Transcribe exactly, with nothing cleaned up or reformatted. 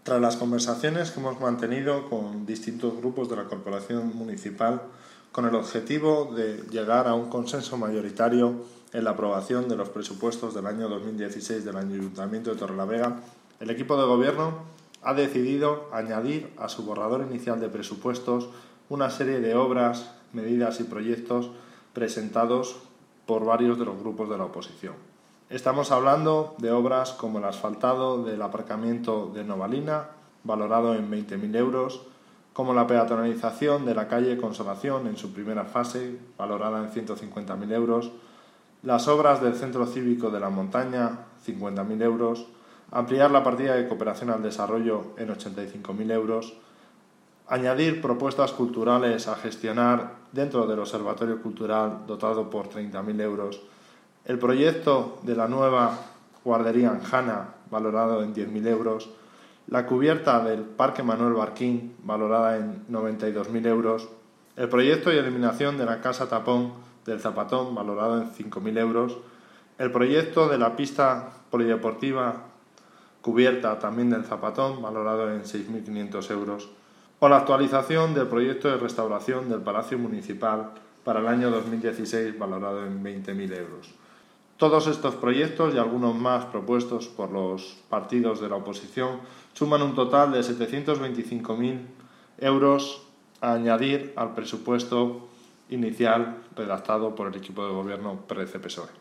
Tras las conversaciones que hemos mantenido con distintos grupos de la Corporación Municipal con el objetivo de llegar a un consenso mayoritario en la aprobación de los presupuestos del año dos mil dieciséis del Ayuntamiento de Torrelavega, el equipo de Gobierno ha decidido añadir a su borrador inicial de presupuestos una serie de obras, medidas y proyectos presentados por varios de los grupos de la oposición. Estamos hablando de obras como el asfaltado del aparcamiento de Novalina, valorado en veinte mil euros, como la peatonalización de la calle Consolación en su primera fase, valorada en ciento cincuenta mil euros, las obras del Centro Cívico de la Montaña, cincuenta mil euros, ampliar la partida de cooperación al desarrollo en ochenta y cinco mil euros, añadir propuestas culturales a gestionar dentro del Observatorio Cultural dotado por treinta mil euros, el proyecto de la nueva guardería en Jana, valorado en diez mil euros, la cubierta del Parque Manuel Barquín, valorada en noventa y dos mil euros, el proyecto y eliminación de la Casa Tapón del Zapatón, valorado en cinco mil euros, el proyecto de la pista polideportiva cubierta también del Zapatón, valorado en seis mil quinientos euros, o la actualización del proyecto de restauración del Palacio Municipal para el año dos mil dieciséis, valorado en veinte mil euros. Todos estos proyectos y algunos más propuestos por los partidos de la oposición suman un total de setecientos veinticinco mil euros a añadir al presupuesto inicial redactado por el equipo de gobierno P R C P S O E.